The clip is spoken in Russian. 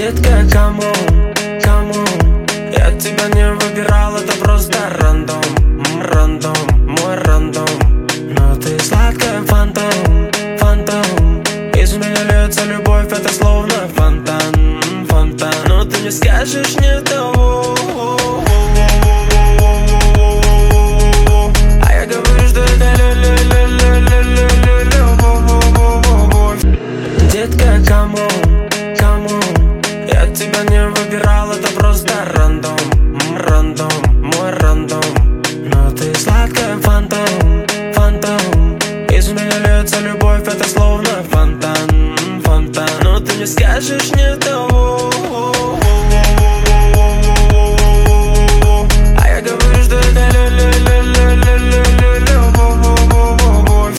Детка, камон, камон, я тебя не выбирал, это просто рандом, рандом, мой рандом. Но ты сладкая фантом, фантом. Из меня льется любовь, это словно фонтан, фонтан. Но ты не скажешь не того. А я говорю, что это любовь. Детка, камон, камон, я тебя не выбирал, это просто рандом, рандом, мой рандом. Но ты сладкая фантом, фантом. Из меня льется любовь, это словно фонтан, фонтан. Но ты не скажешь не того.